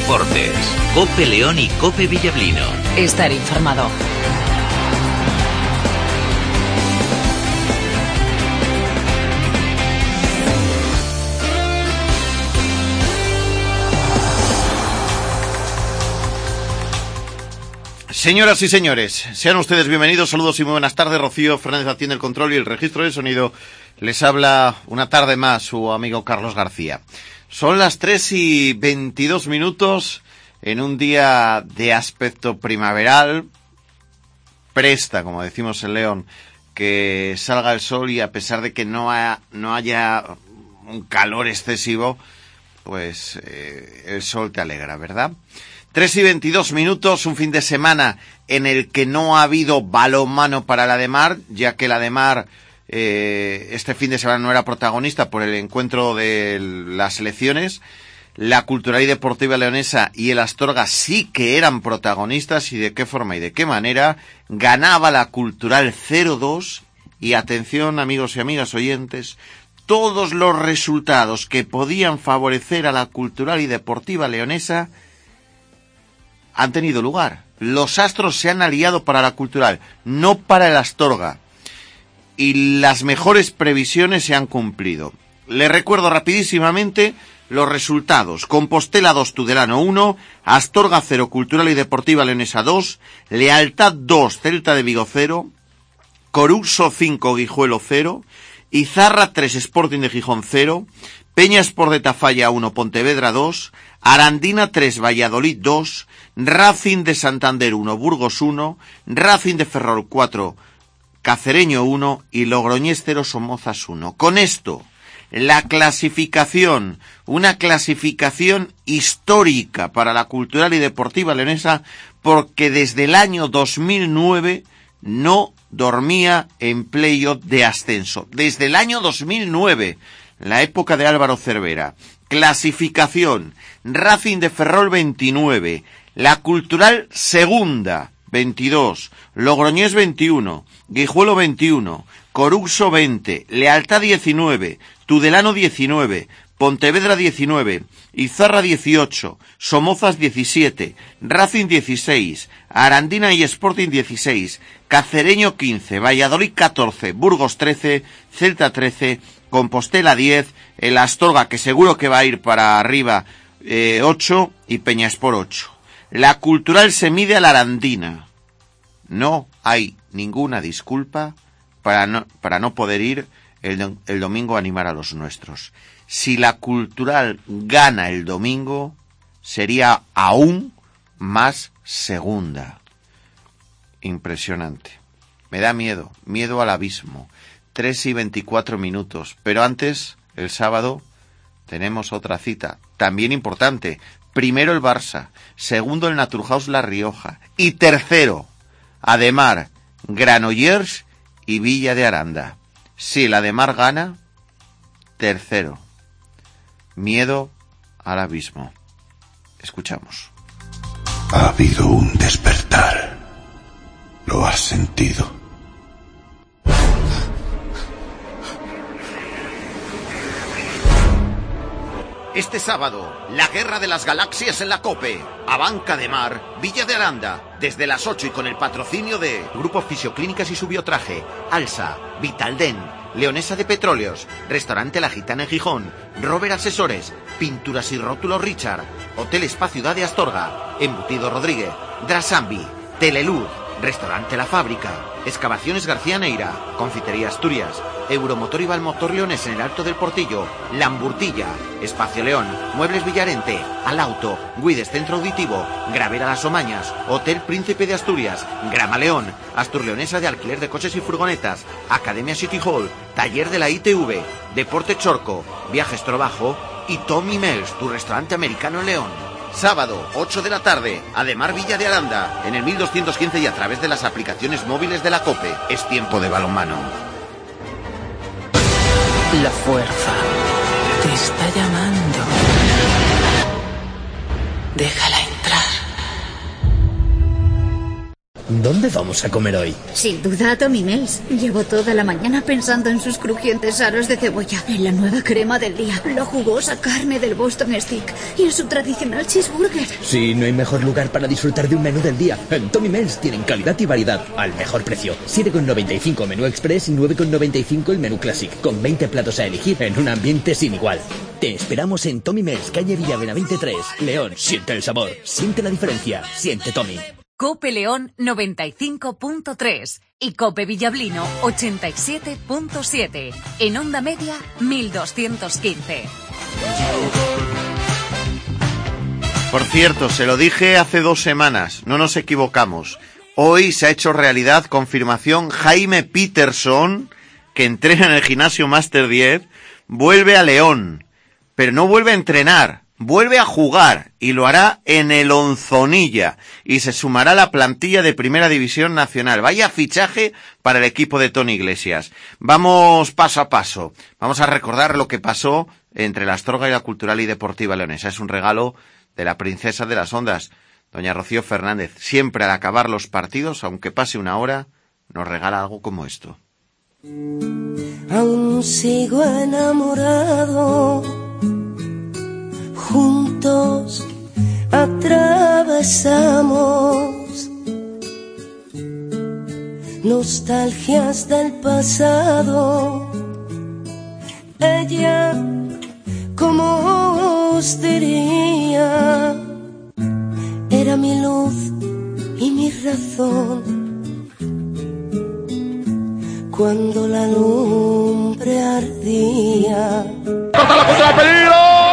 Deportes. COPE León y COPE Villablino. Estar informado. Señoras y señores, sean ustedes bienvenidos, saludos y muy buenas tardes. Rocío Fernández atiende el control y el registro de sonido. Les habla una tarde más su amigo Carlos García. Son las 3:22 en un día de aspecto primaveral. Presta, como decimos en León, que salga el sol y a pesar de que no haya un calor excesivo, pues el sol te alegra, ¿verdad? 3:22, un fin de semana en el que no ha habido balonmano para la Demar, ya que la Demar este fin de semana no era protagonista por el encuentro de las selecciones. La Cultural y Deportiva Leonesa y el Astorga sí que eran protagonistas, y de qué forma y de qué manera. Ganaba la Cultural 0-2 y atención, amigos y amigas oyentes, todos los resultados que podían favorecer a la Cultural y Deportiva Leonesa han tenido lugar. Los astros se han aliado para la Cultural, no para el Astorga. Y las mejores previsiones se han cumplido. Les recuerdo rapidísimamente los resultados. Compostela 2, Tudelano 1, Astorga 0, Cultural y Deportiva Leonesa 2, Lealtad 2, Celta de Vigo 0, Coruso 5, Guijuelo 0, Izarra 3, Sporting de Gijón 0, Peña Sport de Tafalla 1, Pontevedra 2, Arandina 3, Valladolid 2, Racing de Santander 1, Burgos 1, Racing de Ferrol 4, Cacereño 1 y Logroñés 0, Somozas 1. Con esto, la clasificación, una clasificación histórica para la Cultural y Deportiva Leonesa, porque desde el año 2009 no dormía en playoff de ascenso. Desde el año 2009, la época de Álvaro Cervera. Clasificación: Racing de Ferrol 29, la Cultural segunda 22, Logroñés 21, Guijuelo 21, Coruso 20, Lealtad 19, Tudelano 19, Pontevedra 19, Izarra 18, Somozas 17, Racing 16, Arandina y Sporting 16, Cacereño 15, Valladolid 14, Burgos 13, Celta 13, Compostela 10, el Astorga, que seguro que va a ir para arriba, 8, y Peñaspor 8. La Cultural se mide a la Arandina. No hay ninguna disculpa para no poder ir el domingo a animar a los nuestros. Si la Cultural gana el domingo, sería aún más segunda. Impresionante. Me da miedo al abismo. 3:24, pero antes, el sábado, tenemos otra cita, también importante. Primero el Barça, segundo el Naturhaus La Rioja, y tercero, Ademar, Granollers y Villa de Aranda. Si el Ademar gana, tercero. Miedo al abismo. Escuchamos. Ha habido un despertar. ¿Lo has sentido? Este sábado, la guerra de las galaxias en la COPE. Abanca de Mar, Villa de Aranda, desde las 8 y con el patrocinio de Grupo Fisioclínicas y su Biotraje, Alsa, Vitalden, Leonesa de Petróleos, Restaurante La Gitana en Gijón, Robert Asesores, Pinturas y Rótulos Richard, Hotel Spa Ciudad de Astorga, Embutido Rodríguez, Drasambi, Teleluz, Restaurante La Fábrica, Excavaciones García Neira, Confitería Asturias, Euromotor y Valmotor Leones en el Alto del Portillo, Lamburtilla, Espacio León, Muebles Villarente, Al Auto, Guides Centro Auditivo, Gravera Las Omañas, Hotel Príncipe de Asturias, Grama León, Astur Leonesa de alquiler de coches y furgonetas, Academia City Hall, Taller de la ITV, Deporte Chorco, Viajes Trobajo y Tommy Mel's, tu restaurante americano en León. Sábado, 8 de la tarde, Ademar Villa de Aranda, en el 1215 y a través de las aplicaciones móviles de la COPE. Es tiempo de balonmano. La fuerza te está llamando. Déjala entrar. ¿Dónde vamos a comer hoy? Sin duda a Tommy Mel's. Llevo toda la mañana pensando en sus crujientes aros de cebolla, en la nueva crema del día, la jugosa carne del Boston Stick y en su tradicional cheeseburger. Sí, no hay mejor lugar para disfrutar de un menú del día. En Tommy Mel's tienen calidad y variedad al mejor precio. 7,95 menú express y 9,95 el menú classic, con 20 platos a elegir en un ambiente sin igual. Te esperamos en Tommy Mel's, calle Villabenavente 3, León. Siente el sabor, siente la diferencia, siente Tommy. Cope León 95.3 y Cope Villablino 87.7. En onda media 1215. Por cierto, se lo dije hace 2 semanas, no nos equivocamos. Hoy se ha hecho realidad, confirmación, Jaime Peterson, que entrena en el gimnasio Master 10, vuelve a León, pero no vuelve a entrenar, vuelve a jugar y lo hará en el Onzonilla y se sumará a la plantilla de Primera División Nacional. Vaya fichaje para el equipo de Toni Iglesias. Vamos paso a paso, vamos a recordar lo que pasó entre la Astorga y la Cultural y Deportiva Leonesa. Es un regalo de la princesa de las ondas, doña Rocío Fernández. Siempre al acabar los partidos, aunque pase una hora, nos regala algo como esto. Aún sigo enamorado, juntos atravesamos nostalgias del pasado. Ella, ¿cómo os diría? Era mi luz y mi razón cuando la lumbre ardía. ¡Corta la punta de peligro!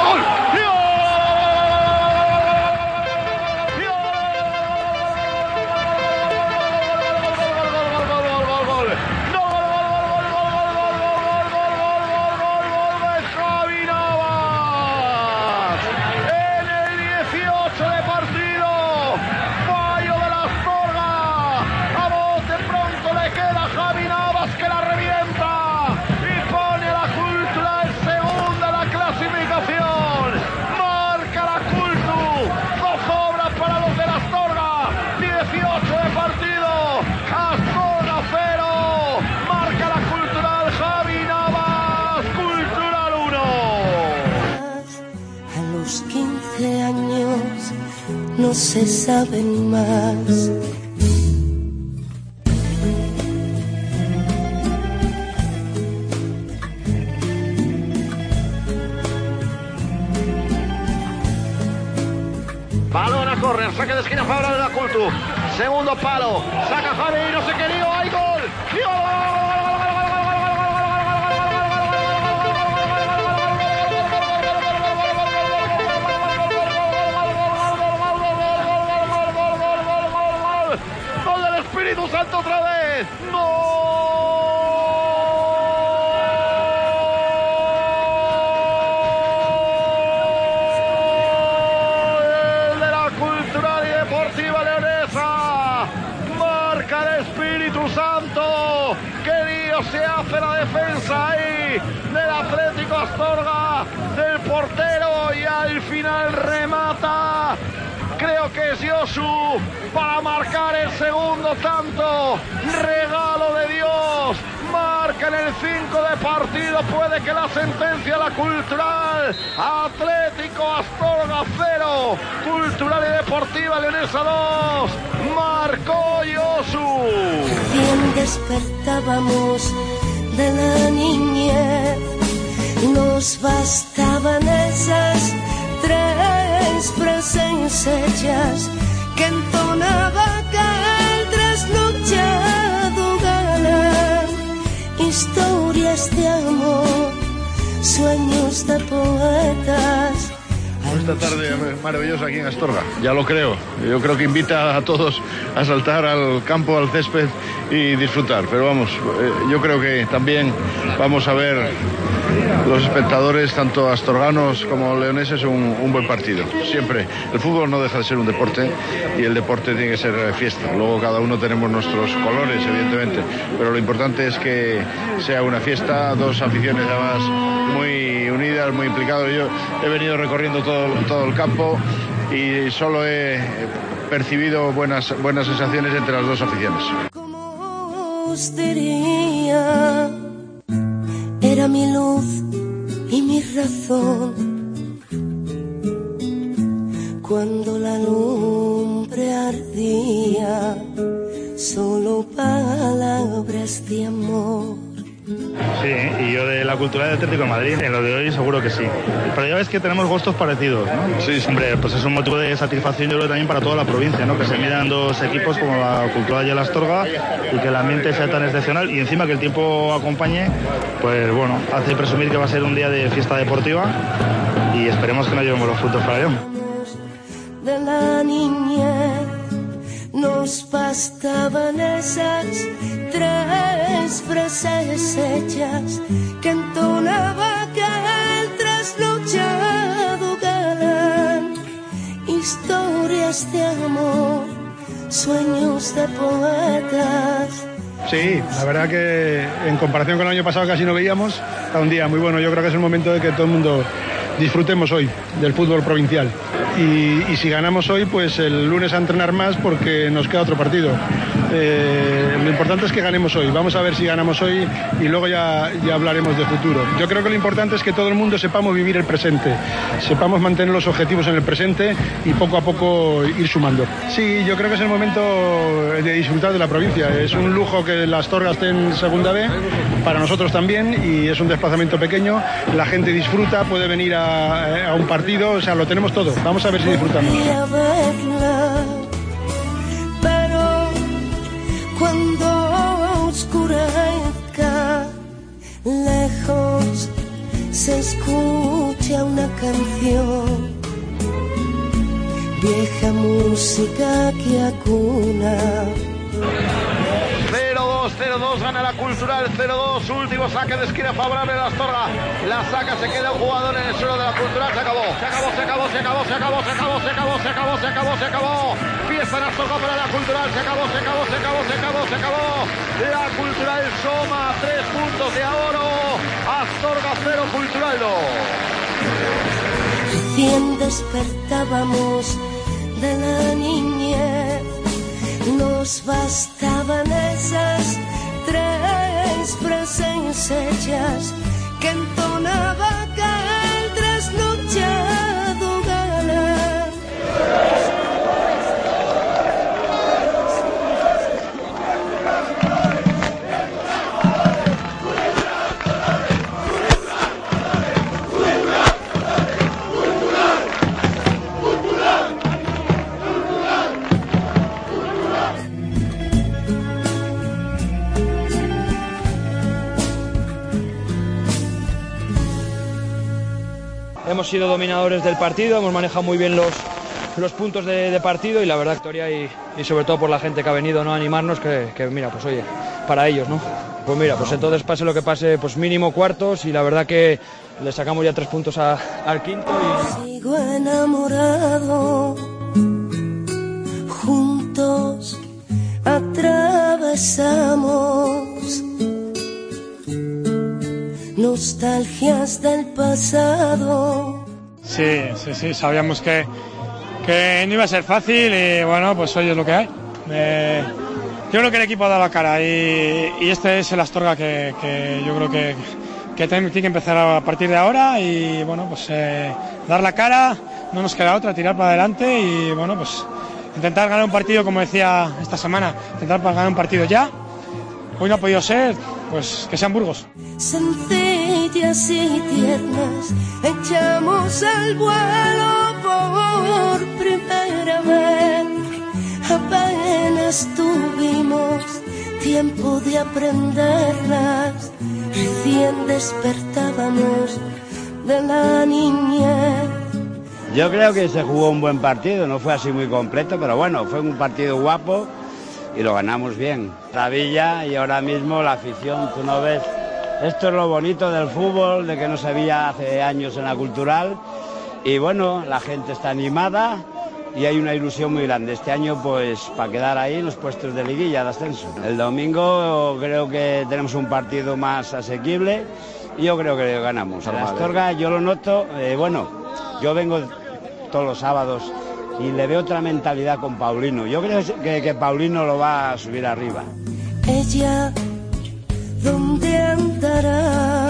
No se saben más. Balón a córner, saque de esquina favorable de la Cultu. Segundo palo, saca Javi, no sé qué lío, hay gol. Espíritu Santo otra vez. ¡No! El de la Cultural y Deportiva Leonesa. Marca el Espíritu Santo. ¡Qué lío se hace la defensa ahí del Atlético Astorga, del portero, y al final remata! Creo que es Josu para marcar el segundo tanto. Regalo de Dios. Marca en el 5 de partido. Puede que la sentencia la Cultural. Atlético Astorga 0. Cultural y Deportiva Leonesa 2. Marcó Josu. Bien despertábamos de la niñez. Nos bastaban esas 3 presencias que entonaba aquel trasnochado galán. Historias de amor, sueños de poetas. Esta tarde maravillosa aquí en Astorga, ya lo creo. Yo creo que invita a todos a saltar al campo, al césped y disfrutar. Pero vamos, yo creo que también vamos a ver los espectadores, tanto astorganos como leoneses, un buen partido. Siempre, el fútbol no deja de ser un deporte y el deporte tiene que ser fiesta. Luego cada uno tenemos nuestros colores, evidentemente, pero lo importante es que sea una fiesta, 2 aficiones además muy unidas, muy implicadas. Yo he venido recorriendo todos todo el campo y solo he percibido buenas sensaciones entre las dos aficiones. ¿Cómo os diría? Era mi luz y mi razón. Cuando la lumbre ardía, solo palabras de amor. Sí, y yo de la cultura del Atlético de Madrid, en lo de hoy seguro que sí. Pero ya ves que tenemos gustos parecidos, ¿no? Sí, hombre, pues es un motivo de satisfacción yo creo también para toda la provincia, ¿no? Que se miran dos equipos como la Cultural y el Astorga y que el ambiente sea tan excepcional y encima que el tiempo acompañe, pues bueno, hace presumir que va a ser un día de fiesta deportiva y esperemos que nos llevemos los frutos para León. De la niñez nos bastaban esas 3 frases hechas que entonaba aquel trasnochado galán. Historias de amor, sueños de poetas. Sí, la verdad que en comparación con el año pasado casi no veíamos. Está un día muy bueno, yo creo que es el momento de que todo el mundo disfrutemos hoy del fútbol provincial. Y si ganamos hoy, pues el lunes a entrenar más porque nos queda otro partido. Lo importante es que ganemos hoy. Vamos a ver si ganamos hoy y luego ya hablaremos de futuro. Yo creo que lo importante es que todo el mundo sepamos vivir el presente, sepamos mantener los objetivos en el presente y poco a poco ir sumando. Sí, yo creo que es el momento de disfrutar de la provincia. Es un lujo que la Astorga esté en segunda B, para nosotros también, y es un desplazamiento pequeño. La gente disfruta, puede venir a un partido, o sea, lo tenemos todo. Vamos a ver si disfrutamos. Pero cuando oscurezca, lejos se escucha una canción, vieja música que acuna. 0-2, gana la Cultural, 0-2, último saque de esquina favorable a la Astorga, la saca, se queda un jugador en el suelo de la Cultural, se acabó, fiesta en Astorga para la Cultural, se acabó, la Cultural suma 3 puntos de oro, Astorga 0, Cultural 2. Recién despertábamos de la niñez, nos bastaban esas 3 frases hechas que entonaba aquel trasnochado galán. Hemos sido dominadores del partido, hemos manejado muy bien los puntos de partido y la verdad victoria y sobre todo por la gente que ha venido, ¿no?, a animarnos, que mira, pues oye, para ellos, ¿no? Pues mira, pues entonces pase lo que pase, pues mínimo cuartos y la verdad que le sacamos ya 3 puntos al quinto y... Sigo enamorado, juntos atravesamos nostalgias del pasado. Sí, sabíamos que no iba a ser fácil y bueno, pues hoy es lo que hay. Yo creo que el equipo ha dado la cara y este es el Astorga que yo creo que tiene que empezar a partir de ahora y bueno, pues dar la cara, no nos queda otra, tirar para adelante y bueno, pues intentar ganar un partido, como decía esta semana, intentar ganar un partido ya. Hoy no ha podido ser, pues que sean Burgos. Sencillas y tiernas, echamos al vuelo por primera vez. Apenas tuvimos tiempo de aprenderlas, recién despertábamos de la niñez. Yo creo que se jugó un buen partido, no fue así muy completo, pero bueno, fue un partido guapo y lo ganamos bien. La Villa y ahora mismo la afición, tú no ves. Esto es lo bonito del fútbol, de que no se veía hace años en la Cultural. Y bueno, la gente está animada y hay una ilusión muy grande. Este año, pues, para quedar ahí en los puestos de liguilla de ascenso. El domingo creo que tenemos un partido más asequible y yo creo que ganamos. En Astorga yo lo noto, bueno, yo vengo todos los sábados y le veo otra mentalidad con Paulino. Yo creo que Paulino lo va a subir arriba. Ella, ¿dónde andará?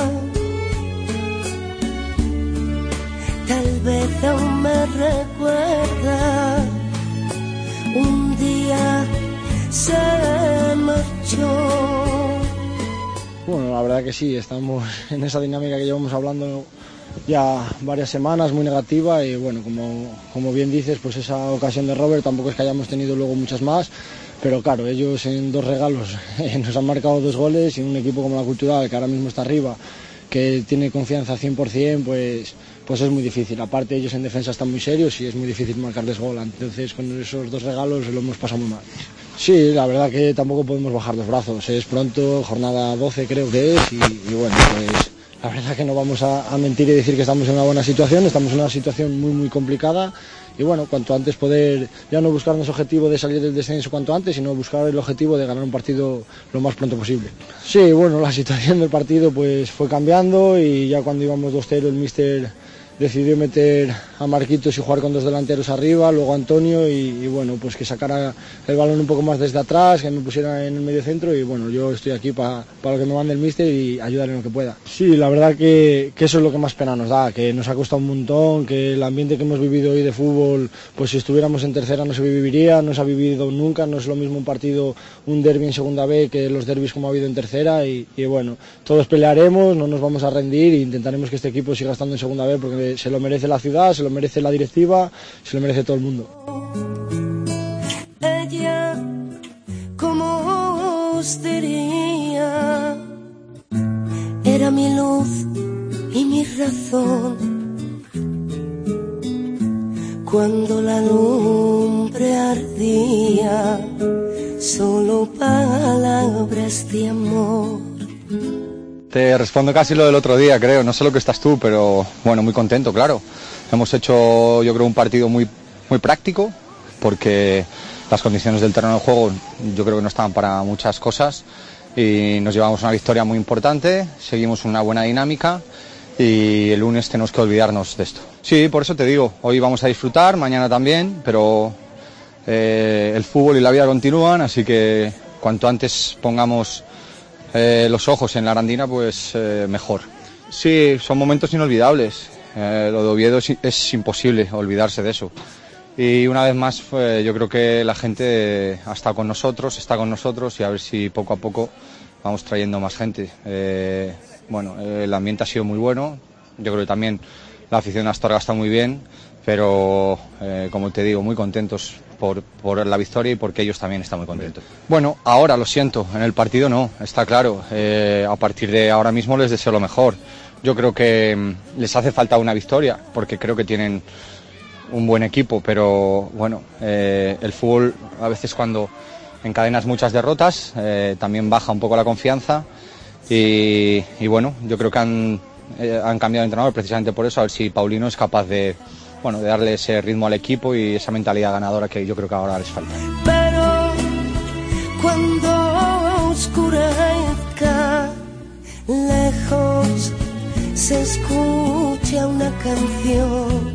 Tal vez aún me recuerda. Un día se marchó. Bueno, la verdad que sí, estamos en esa dinámica que llevamos hablando ya varias semanas, muy negativa, y bueno, como bien dices, pues esa ocasión de Robert tampoco es que hayamos tenido luego muchas más, pero claro, ellos en 2 regalos nos han marcado 2 goles, y un equipo como la Cultural, que ahora mismo está arriba, que tiene confianza 100%, pues es muy difícil. Aparte, ellos en defensa están muy serios y es muy difícil marcarles gol, entonces con esos 2 regalos lo hemos pasado muy mal. Sí, la verdad que tampoco podemos bajar los brazos, es pronto, jornada 12 creo que es, y bueno, pues la verdad que no vamos a mentir y decir que estamos en una buena situación, estamos en una situación muy muy complicada, y bueno, cuanto antes poder ya no buscar nuestro objetivo de salir del descenso cuanto antes, sino buscar el objetivo de ganar un partido lo más pronto posible. Sí, bueno, la situación del partido pues fue cambiando, y ya cuando íbamos 2-0 el míster decidió meter a Marquitos y jugar con 2 delanteros arriba, luego Antonio, y bueno, pues que sacara el balón un poco más desde atrás, que me pusiera en el medio centro, y bueno, yo estoy aquí para lo que me mande el míster y ayudar en lo que pueda. Sí, la verdad que eso es lo que más pena nos da, que nos ha costado un montón, que el ambiente que hemos vivido hoy de fútbol, pues si estuviéramos en tercera no se viviría, no se ha vivido nunca, no es lo mismo un partido, un derbi en segunda B que los derbis como ha habido en tercera, y bueno, todos pelearemos, no nos vamos a rendir e intentaremos que este equipo siga estando en segunda B, porque se lo merece la ciudad, se lo merece la directiva, se lo merece todo el mundo. Ella, ¿cómo os diría? Era mi luz y mi razón. Cuando la lumbre ardía, solo palabras de amor. Te respondo casi lo del otro día, creo, no sé lo que estás tú, pero bueno, muy contento, claro. Hemos hecho, yo creo, un partido muy práctico, porque las condiciones del terreno de juego yo creo que no estaban para muchas cosas, y nos llevamos una victoria muy importante, seguimos una buena dinámica, y el lunes tenemos que olvidarnos de esto. Sí, por eso te digo, hoy vamos a disfrutar, mañana también, pero el fútbol y la vida continúan, así que cuanto antes pongamos los ojos en la Arandina, pues mejor. Sí, son momentos inolvidables. Lo de Oviedo es imposible olvidarse de eso. Y una vez más, yo creo que la gente está con nosotros, y a ver si poco a poco vamos trayendo más gente. Bueno, el ambiente ha sido muy bueno. Yo creo que también la afición de Astorga está muy bien, pero como te digo, muy contentos por la victoria y porque ellos también están muy contentos. Bueno, ahora lo siento, en el partido no, está claro. A partir de ahora mismo les deseo lo mejor. Yo creo que les hace falta una victoria, porque creo que tienen un buen equipo, pero bueno, el fútbol a veces cuando encadenas muchas derrotas también baja un poco la confianza, y bueno, yo creo que han cambiado de entrenador precisamente por eso, a ver si Paulino es capaz de darle ese ritmo al equipo y esa mentalidad ganadora que yo creo que ahora les falta. Pero cuando oscurezca, lejos se escucha una canción,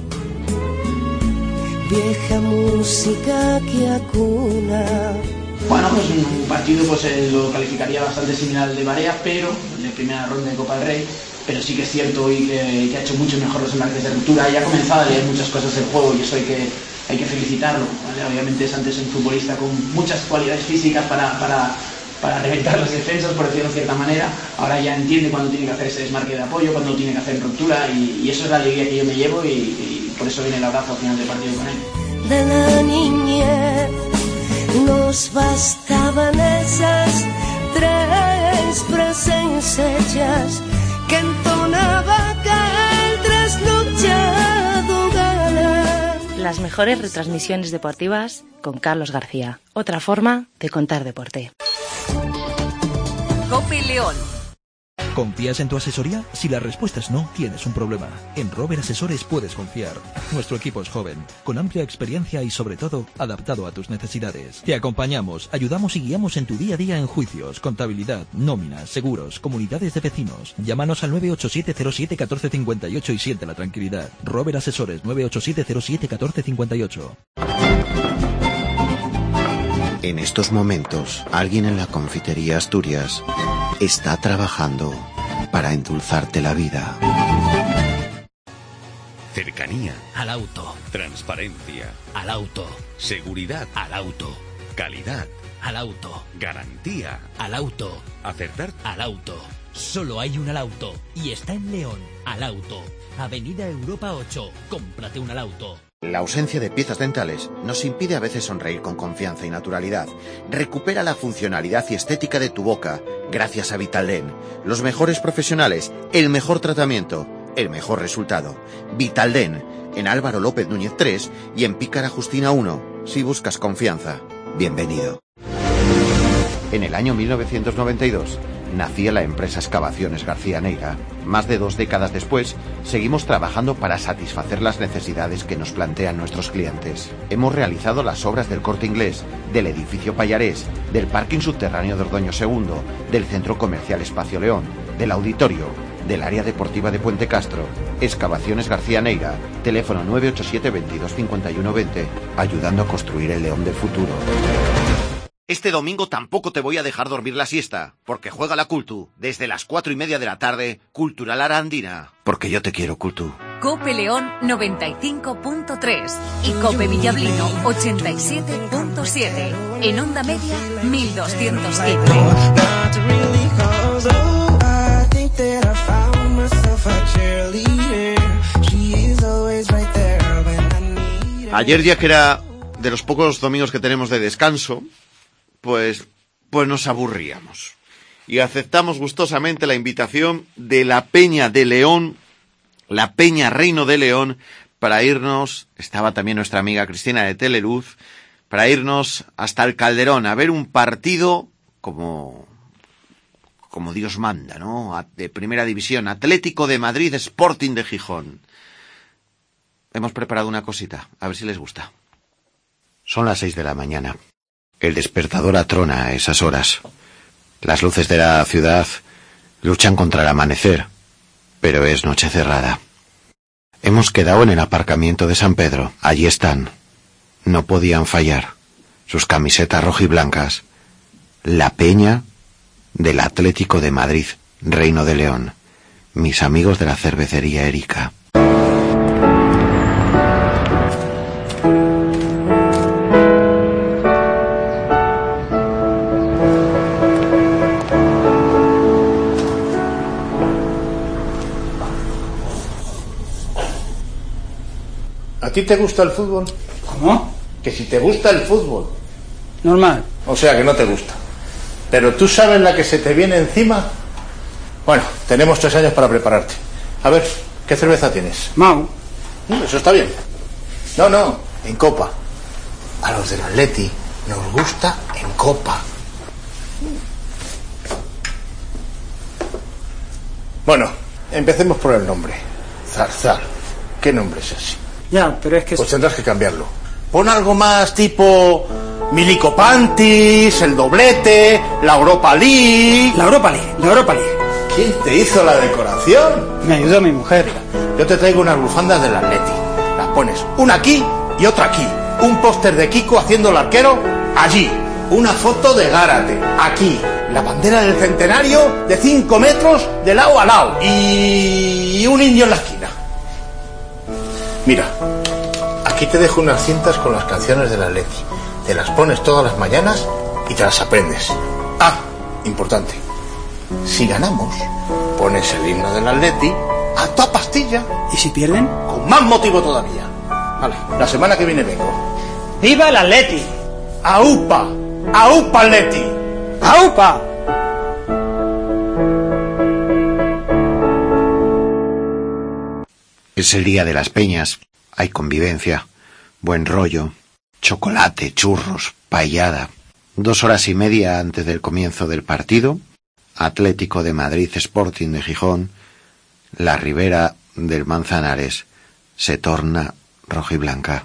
vieja música que acuna. Bueno, pues un partido lo calificaría bastante similar al de Barea, pero de primera ronda de Copa del Rey. Pero sí que es cierto hoy que ha hecho mucho mejor los embarques de ruptura y ha comenzado a leer muchas cosas del juego, y eso hay que felicitarlo, ¿vale? Obviamente es antes un futbolista con muchas cualidades físicas para reventar las defensas, por decirlo de cierta manera. Ahora ya entiende cuándo tiene que hacer ese desmarque de apoyo, cuándo tiene que hacer ruptura, y eso es la alegría que yo me llevo, y por eso viene el abrazo al final del partido con él. De la niñez nos bastaban esas 3 frases hechas que entonaba aquel trasnochado galán. Las mejores retransmisiones deportivas con Carlos García. Otra forma de contar deporte. COPE León. ¿Confías en tu asesoría? Si la respuesta es no, tienes un problema. En Rober Asesores puedes confiar. Nuestro equipo es joven, con amplia experiencia y sobre todo adaptado a tus necesidades. Te acompañamos, ayudamos y guiamos en tu día a día en juicios, contabilidad, nóminas, seguros, comunidades de vecinos. Llámanos al 987-07-1458 y siente la tranquilidad. Rober Asesores, 987-07-1458. En estos momentos, alguien en la confitería Asturias está trabajando para endulzarte la vida. Cercanía. Al auto. Transparencia. Al auto. Seguridad. Al auto. Calidad. Al auto. Garantía. Al auto. Acertar. Al auto. Solo hay un Al Auto y está en León. Al Auto. Avenida Europa 8. Cómprate un Al Auto. La ausencia de piezas dentales nos impide a veces sonreír con confianza y naturalidad. Recupera la funcionalidad y estética de tu boca gracias a Vitaldent. Los mejores profesionales, el mejor tratamiento, el mejor resultado. Vitaldent, en Álvaro López Núñez 3 y en Pícara Justina 1. Si buscas confianza, bienvenido. En el año 1992 nacía la empresa Excavaciones García Neira. Más de 2 décadas después, seguimos trabajando para satisfacer las necesidades que nos plantean nuestros clientes. Hemos realizado las obras del Corte Inglés, del edificio Payarés, del parking subterráneo de Ordoño II, del centro comercial Espacio León, del auditorio, del área deportiva de Puente Castro. Excavaciones García Neira, teléfono 987 22 51 20, ayudando a construir el León del futuro. Este domingo tampoco te voy a dejar dormir la siesta, porque juega la Cultu, desde las 4:30 de la tarde, Cultural Arandina. Porque yo te quiero, Cultu. Cope León 95.3 y Cope Villablino 87.7. En onda media 1215. Ayer, ya que era de los pocos domingos que tenemos de descanso, pues nos aburríamos. Y aceptamos gustosamente la invitación de la Peña de León, la Peña Reino de León, para irnos, estaba también nuestra amiga Cristina de Teleluz, para irnos hasta el Calderón a ver un partido como Dios manda, ¿no? De primera división, Atlético de Madrid, Sporting de Gijón. Hemos preparado una cosita, a ver si les gusta. Son las 6 de la mañana. El despertador atrona a esas horas. Las luces de la ciudad luchan contra el amanecer, pero es noche cerrada. Hemos quedado en el aparcamiento de San Pedro. Allí están. No podían fallar. Sus camisetas rojiblancas. La Peña del Atlético de Madrid, Reino de León. Mis amigos de la cervecería Erika. ¿A ti te gusta el fútbol? ¿Cómo? Que si te gusta el fútbol. Normal. O sea, que no te gusta. Pero tú sabes la que se te viene encima. Bueno, tenemos 3 años para prepararte. A ver, ¿qué cerveza tienes? Mau. Eso está bien. No, en copa. A los del Atleti nos gusta en copa. Bueno, empecemos por el nombre. Zarzal. ¿Qué nombre es ese? Ya, pero es que... Pues tendrás que cambiarlo. Pon algo más tipo Milico Pantis, el doblete, la Europa League. La Europa League. ¿Quién te hizo la decoración? Me ayudó mi mujer. Yo te traigo unas bufandas del Atleti. Las pones una aquí y otra aquí. Un póster de Kiko haciendo el arquero allí. Una foto de Gárate aquí. La bandera del centenario de 5 metros de lado a lado. Y un indio en la esquina. Mira, aquí te dejo unas cintas con las canciones del Atleti. Te las pones todas las mañanas y te las aprendes. Ah, importante. Si ganamos, pones el himno del Atleti a toda pastilla. ¿Y si pierden? Con más motivo todavía. Vale, la semana que viene vengo. ¡Viva el Atleti! ¡Aupa! ¡Aupa Atleti! ¡Aupa! Es el día de las peñas. Hay convivencia, buen rollo, chocolate, churros, paellada. 2 horas y media antes del comienzo del partido, Atlético de Madrid, Sporting de Gijón, la ribera del Manzanares se torna rojiblanca.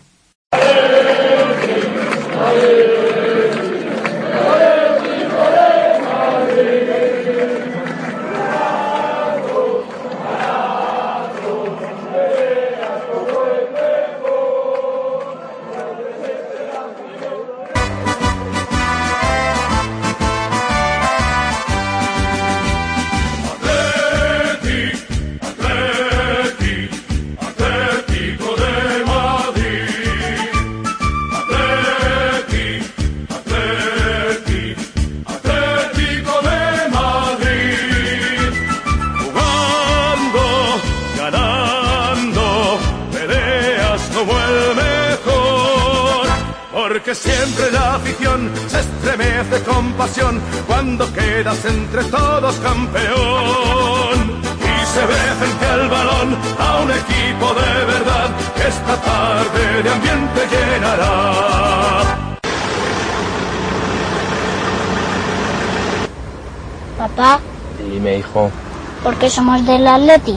Porque siempre la afición se estremece con pasión cuando quedas entre todos campeón. Y se ve frente al balón a un equipo de verdad que esta tarde de ambiente llenará. Papá. Dime, hijo. ¿Por qué somos del Atleti?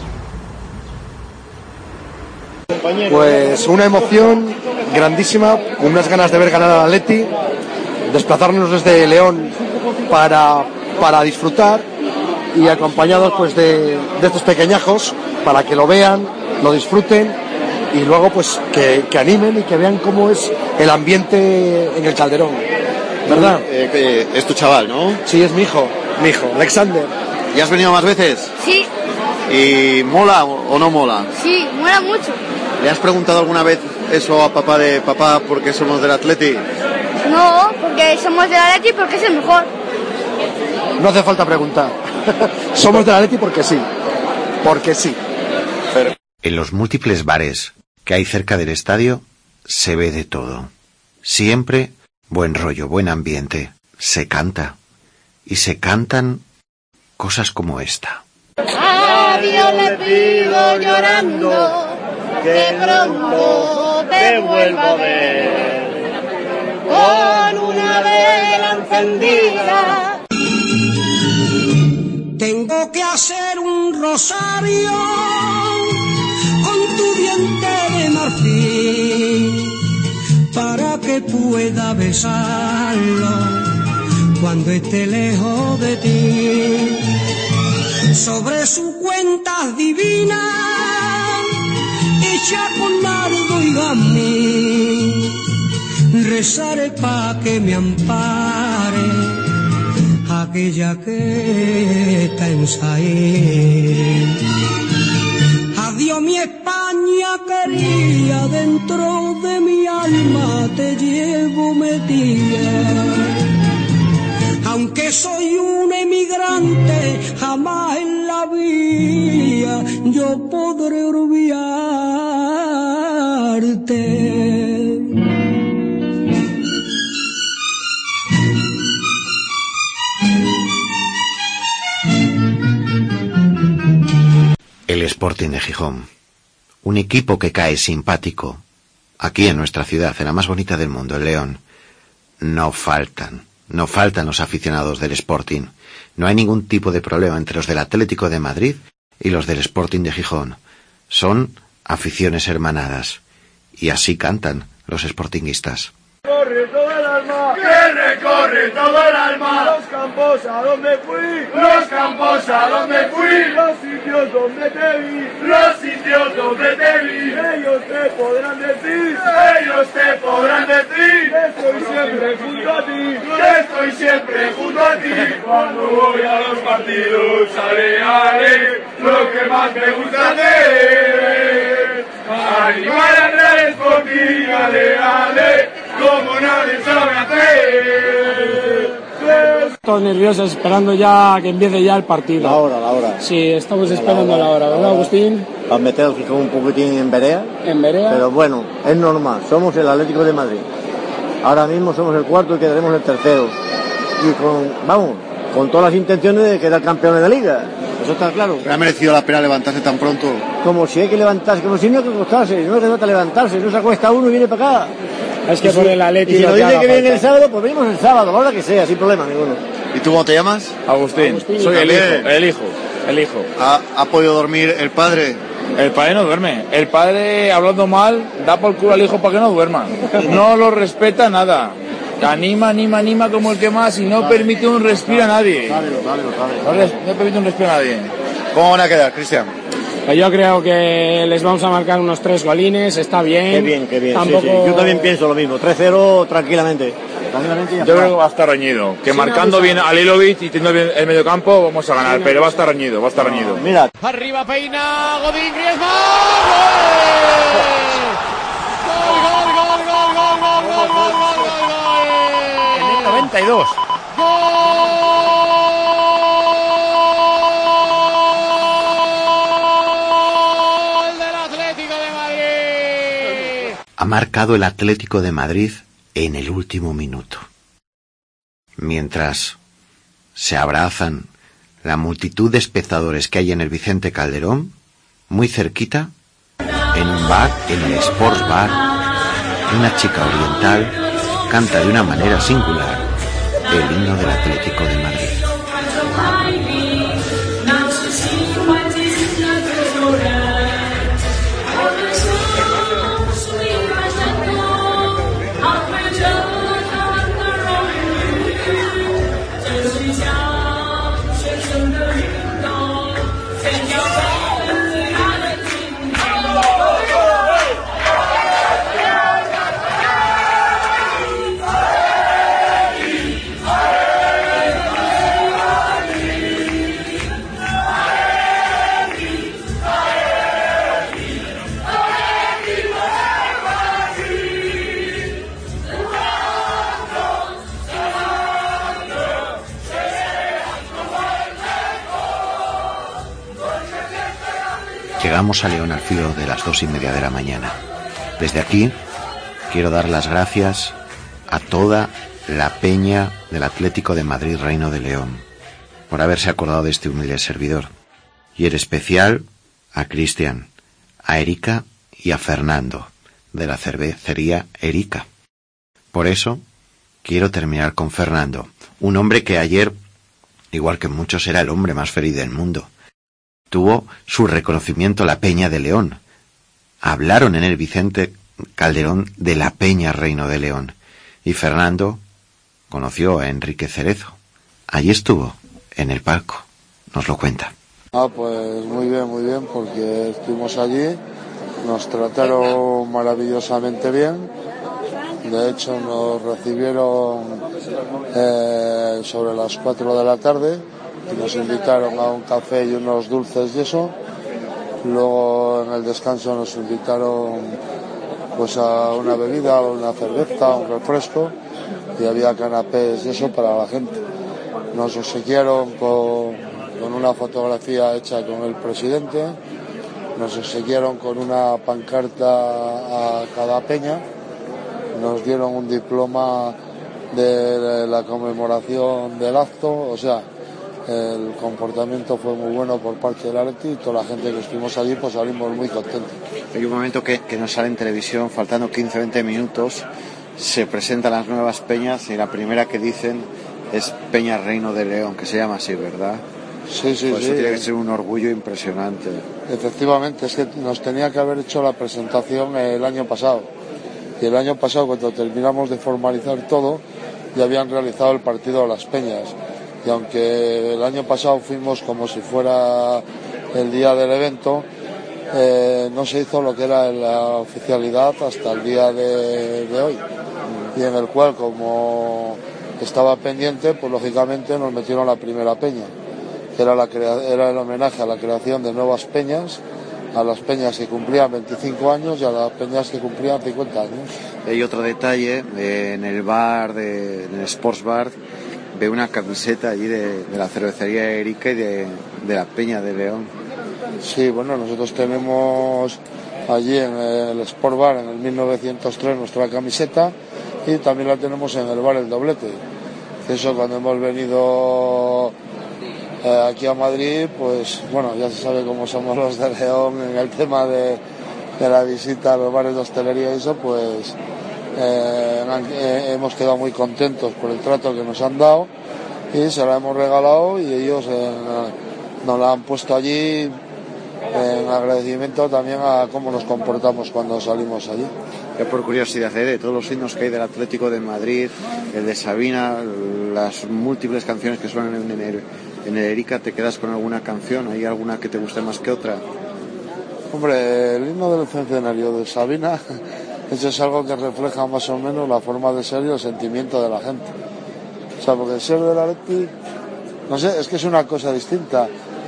Pues una emoción grandísima, con unas ganas de ver ganar al Atleti, desplazarnos desde León para disfrutar y acompañados pues de estos pequeñajos para que lo vean, lo disfruten y luego pues que animen y que vean cómo es el ambiente en el Calderón, ¿verdad? Es tu chaval, ¿no? Sí, es mi hijo, Alexander. ¿Y has venido más veces? Sí. ¿Y mola o no mola? Sí, mola mucho. ¿Le has preguntado alguna vez eso a papá de papá por qué somos del Atleti? No, porque somos del Atleti porque es el mejor. No hace falta preguntar. Somos del Atleti porque sí. Porque sí. En los múltiples bares que hay cerca del estadio se ve de todo. Siempre buen rollo, buen ambiente. Se canta. Y se cantan cosas como esta. A Dios le pido llorando que pronto te vuelva a ver con una vela encendida. Tengo que hacer un rosario con tu diente de marfil para que pueda besarlo cuando esté lejos de ti. Sobre su cuenta divina hecha con nardo y gamín, rezaré pa' que me ampare aquella que está en Saín. Adiós mi España querida, dentro de mi alma te llevo metida. Aunque soy un emigrante, jamás en la vida yo podré olvidarte. El Sporting de Gijón, un equipo que cae simpático, aquí en nuestra ciudad, en la más bonita del mundo, el León. No faltan los aficionados del Sporting. No hay ningún tipo de problema entre los del Atlético de Madrid y los del Sporting de Gijón. Son aficiones hermanadas. Y así cantan los sportinguistas. Corre todo el alma, que recorre todo el alma. Los campos a donde fui, los campos a donde fui. Los sitios donde te vi, los sitios donde te vi. Ellos te podrán decir, que estoy siempre junto a ti, que estoy siempre junto a ti. Cuando voy a los partidos, ale, lo que más me gusta hacer. Animar al Sporting, ale, como nadie sabe hacer. Todos nerviosos, esperando ya que empiece ya el partido. La hora. Sí, estamos esperando la hora, ¿verdad, Agustín? Va a meter el Gijón un poquitín en vereda. En vereda. Pero bueno, es normal, somos el Atlético de Madrid. Ahora mismo somos el cuarto y quedaremos el tercero. Y con todas las intenciones de quedar campeones de liga. Eso está claro. ¿Ha merecido la pena levantarse tan pronto? Como si hay que levantarse, como si no hay que acostarse, no se trata de levantarse, no se acuesta uno y viene para acá. Es que por el Atlético. Y si nos dice que viene el sábado, pues venimos el sábado, a la hora que sea, sin problema ninguno. ¿Y tú cómo te llamas? Agustín. Soy el hijo. ¿Ha podido dormir el padre? El padre no duerme. El padre, hablando mal, da por culo al hijo para que no duerma. No lo respeta nada. Anima como el que más y no permite un respiro a nadie. No permite un respiro a nadie. ¿Cómo van a quedar, Cristian? Yo creo que les vamos a marcar unos 3 golines, está bien. Qué bien. Tampoco... Sí. Yo también pienso lo mismo, 3-0 tranquilamente. Yo creo que va a estar reñido. Que marcando bien a Lilovic y teniendo bien el medio campo vamos a ganar, pero va a estar reñido. Mira. Arriba Peina, Godín, Griezmann. ¡Gol! En el 92. Ha marcado el Atlético de Madrid en el último minuto. Mientras se abrazan la multitud de espectadores que hay en el Vicente Calderón, muy cerquita, en un bar, en el Sports Bar, una chica oriental canta de una manera singular el himno del Atlético de Madrid. Llegamos a León al filo de las 2:30 de la mañana. Desde aquí quiero dar las gracias a toda la peña del Atlético de Madrid Reino de León por haberse acordado de este humilde servidor, y en especial a Cristian, a Erika y a Fernando de la cervecería Erika. Por eso quiero terminar con Fernando, un hombre que ayer, igual que muchos, era el hombre más feliz del mundo. Tuvo su reconocimiento la Peña de León. Hablaron en el Vicente Calderón de la Peña Reino de León. Y Fernando conoció a Enrique Cerezo. Allí estuvo, en el palco. Nos lo cuenta. Pues muy bien, porque estuvimos allí, nos trataron maravillosamente bien. De hecho, nos recibieron sobre las 4 de la tarde. Y nos invitaron a un café y unos dulces y eso. Luego en el descanso nos invitaron pues a una bebida, una cerveza, un refresco, y había canapés y eso para la gente. Nos obsequiaron con una fotografía hecha con el presidente, nos obsequiaron con una pancarta a cada peña, nos dieron un diploma de la conmemoración del acto, o sea, el comportamiento fue muy bueno por parte del Atleti y toda la gente que estuvimos allí pues salimos muy contentos. Hay un momento que nos sale en televisión, faltando 15-20 minutos, se presentan las nuevas peñas y la primera que dicen es Peña Reino de León, que se llama así, ¿verdad? Sí. Pues eso tiene que ser un orgullo impresionante. Efectivamente, es que nos tenía que haber hecho la presentación el año pasado. Y el año pasado, cuando terminamos de formalizar todo, ya habían realizado el partido de las peñas. Y aunque el año pasado fuimos como si fuera el día del evento, no se hizo lo que era la oficialidad hasta el día de hoy. Y en el cual, como estaba pendiente, pues lógicamente nos metieron la primera peña, que era el homenaje a la creación de nuevas peñas, a las peñas que cumplían 25 años y a las peñas que cumplían 50 años. Hay otro detalle, en el bar, en el Sports Bar, veo una camiseta allí de la cervecería Erika y de la Peña de León. Sí, bueno, nosotros tenemos allí en el Sport Bar, en el 1903, nuestra camiseta, y también la tenemos en el bar El Doblete. Eso, cuando hemos venido aquí a Madrid, pues bueno, ya se sabe cómo somos los de León en el tema de la visita a los bares de hostelería y eso, pues hemos quedado muy contentos por el trato que nos han dado y se la hemos regalado y ellos nos la han puesto allí en agradecimiento también a cómo nos comportamos cuando salimos allí. Ya por curiosidad, de todos los himnos que hay del Atlético de Madrid, el de Sabina, las múltiples canciones que suenan en el Erika, ¿te quedas con alguna canción? ¿Hay alguna que te guste más que otra? Hombre, el himno del centenario de Sabina, eso es algo que refleja más o menos la forma de ser y el sentimiento de la gente. O sea, porque el ser del Atleti, no sé, es que es una cosa distinta.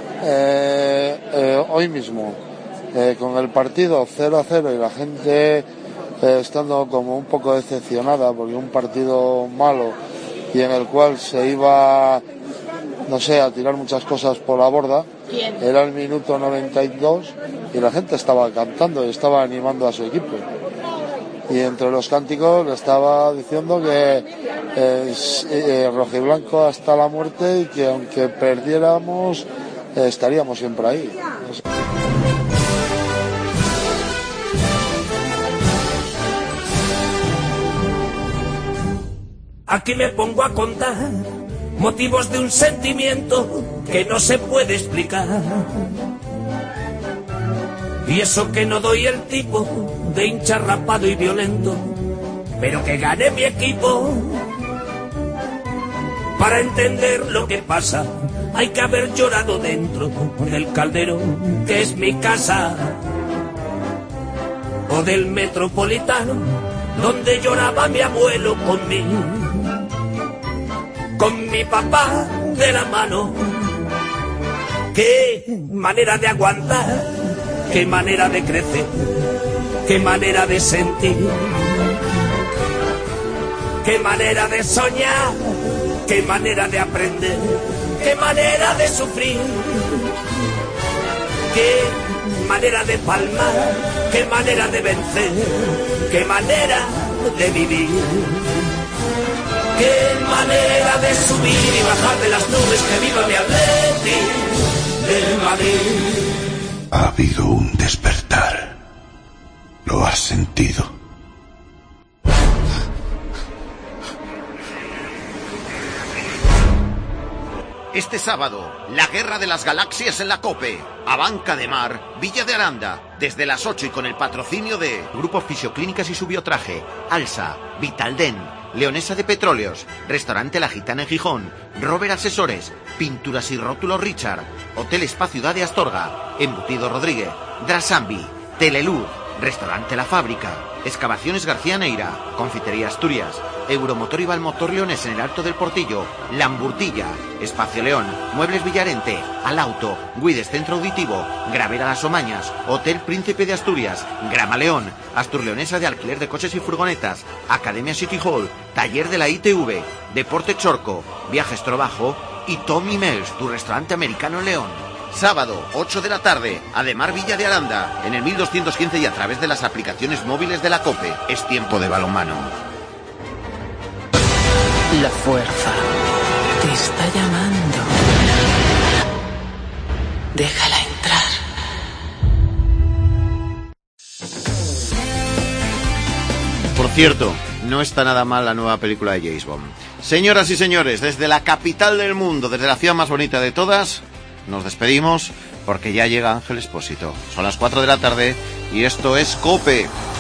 Hoy mismo, con el partido 0-0 y la gente estando como un poco decepcionada porque un partido malo y en el cual se iba, no sé, a tirar muchas cosas por la borda, era el minuto 92 y la gente estaba cantando y estaba animando a su equipo. Y entre los cánticos le estaba diciendo que rojiblanco hasta la muerte y que aunque perdiéramos estaríamos siempre ahí. Aquí me pongo a contar motivos de un sentimiento que no se puede explicar. Y eso que no doy el tipo de hincha rapado y violento, pero que gane mi equipo. Para entender lo que pasa, hay que haber llorado dentro del caldero que es mi casa, o del Metropolitano, donde lloraba mi abuelo conmigo, con mi papá de la mano. Qué manera de aguantar, qué manera de crecer, qué manera de sentir, qué manera de soñar, qué manera de aprender, qué manera de sufrir, qué manera de palmar, qué manera de vencer, qué manera de vivir, qué manera de subir y bajar de las nubes. Que viva mi Atleti del Madrid. Ha habido un despertar. ¿Lo has sentido? Este sábado, la guerra de las galaxias en la COPE. Abanca de Mar, Villa de Aranda, desde las 8 y con el patrocinio de Grupo Fisioclínicas y su Biotraje, Alsa, Vitalden, Leonesa de Petróleos, Restaurante La Gitana en Gijón, Robert Asesores, Pinturas y Rótulos Richard, Hotel Spa Ciudad de Astorga, Embutido Rodríguez, Drasambi, Teleluz, Restaurante La Fábrica, Excavaciones García Neira, Confitería Asturias, Euromotor y Valmotor Leones en el Alto del Portillo, Lamburtilla, Espacio León, Muebles Villarente, Al Auto, Guides Centro Auditivo, Gravera Las Omañas, Hotel Príncipe de Asturias, Grama León, Asturleonesa de Alquiler de Coches y Furgonetas, Academia City Hall, Taller de la ITV, Deporte Chorco, Viajes Trobajo y Tommy Mel's, tu restaurante americano en León. Sábado, 8 de la tarde, Ademar Villa de Aranda, en el 1215 y a través de las aplicaciones móviles de la COPE. Es tiempo de balonmano. La fuerza te está llamando. Déjala entrar. Por cierto, no está nada mal la nueva película de James Bond. Señoras y señores, desde la capital del mundo, desde la ciudad más bonita de todas, nos despedimos porque ya llega Ángel Expósito. Son las 4 de la tarde y esto es COPE.